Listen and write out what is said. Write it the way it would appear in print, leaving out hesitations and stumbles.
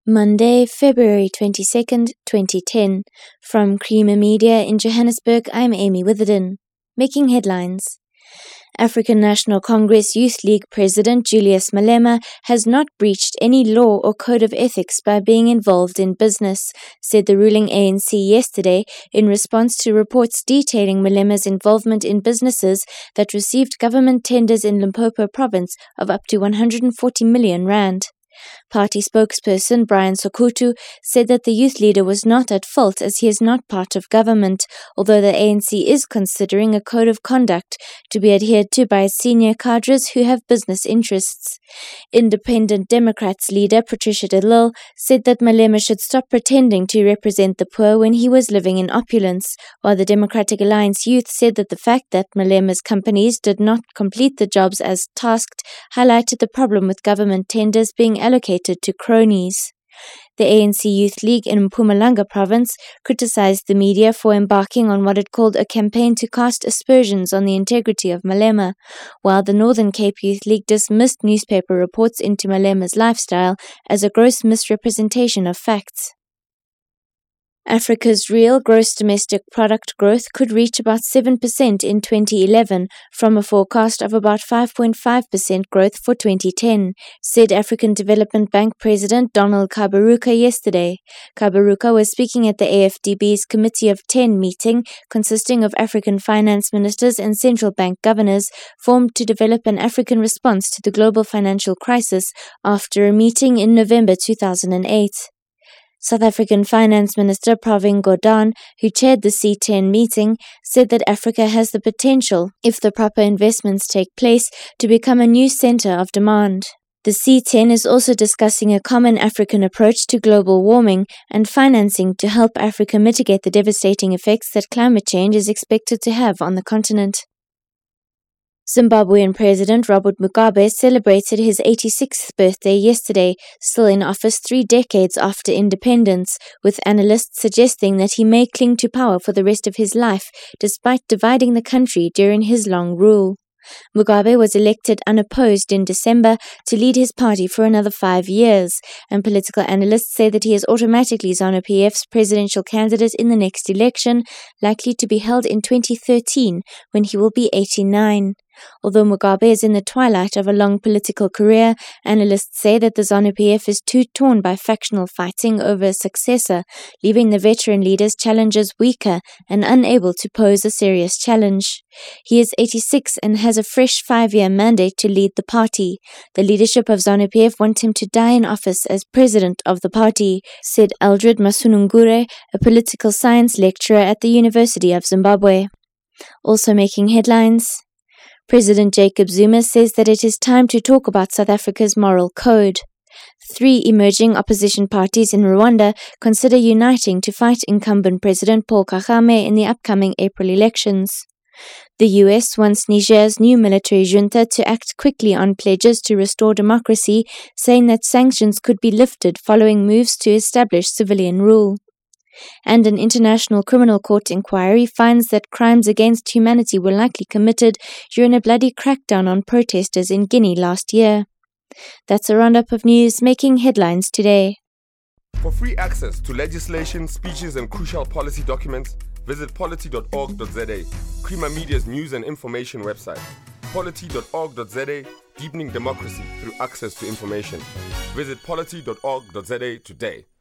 Monday, February 22nd, 2010. From Creamer Media in Johannesburg, I'm Amy Witherden. Making headlines. African National Congress Youth League President Julius Malema has not breached any law or code of ethics by being involved in business, said the ruling ANC yesterday in response to reports detailing Malema's involvement in businesses that received government tenders in Limpopo province of up to 140 million rand. Party spokesperson Brian Sokutu said that the youth leader was not at fault as he is not part of government, although the ANC is considering a code of conduct to be adhered to by senior cadres who have business interests. Independent Democrats leader Patricia de Lille said that Malema should stop pretending to represent the poor when he was living in opulence, while the Democratic Alliance Youth said that the fact that Malema's companies did not complete the jobs as tasked highlighted the problem with government tenders being allocated to cronies. The ANC Youth League in Mpumalanga province criticized the media for embarking on what it called a campaign to cast aspersions on the integrity of Malema, while the Northern Cape Youth League dismissed newspaper reports into Malema's lifestyle as a gross misrepresentation of facts. Africa's real gross domestic product growth could reach about 7% in 2011 from a forecast of about 5.5% growth for 2010, said African Development Bank President Donald Kaberuka yesterday. Kaberuka was speaking at the AFDB's Committee of 10 meeting, consisting of African finance ministers and central bank governors, formed to develop an African response to the global financial crisis after a meeting in November 2008. South African Finance Minister Pravin Gordhan, who chaired the C10 meeting, said that Africa has the potential, if the proper investments take place, to become a new center of demand. The C10 is also discussing a common African approach to global warming and financing to help Africa mitigate the devastating effects that climate change is expected to have on the continent. Zimbabwean President Robert Mugabe celebrated his 86th birthday yesterday, still in office 3 decades after independence, with analysts suggesting that he may cling to power for the rest of his life, despite dividing the country during his long rule. Mugabe was elected unopposed in December to lead his party for another 5 years, and political analysts say that he is automatically ZANU-PF's presidential candidate in the next election, likely to be held in 2013, when he will be 89. Although Mugabe is in the twilight of a long political career, analysts say that the ZANU-PF is too torn by factional fighting over a successor, leaving the veteran leader's challengers weaker and unable to pose a serious challenge. He is 86 and has a fresh 5-year mandate to lead the party. The leadership of ZANU-PF want him to die in office as president of the party, said Eldred Masunungure, a political science lecturer at the University of Zimbabwe. Also making headlines. President Jacob Zuma says that it is time to talk about South Africa's moral code. 3 emerging opposition parties in Rwanda consider uniting to fight incumbent President Paul Kagame in the upcoming April elections. The US wants Niger's new military junta to act quickly on pledges to restore democracy, saying that sanctions could be lifted following moves to establish civilian rule. And an international criminal court inquiry finds that crimes against humanity were likely committed during a bloody crackdown on protesters in Guinea last year. That's a roundup of news making headlines today. For free access to legislation, speeches and crucial policy documents, visit polity.org.za, Creamer Media's news and information website. Polity.org.za, deepening democracy through access to information. Visit polity.org.za today.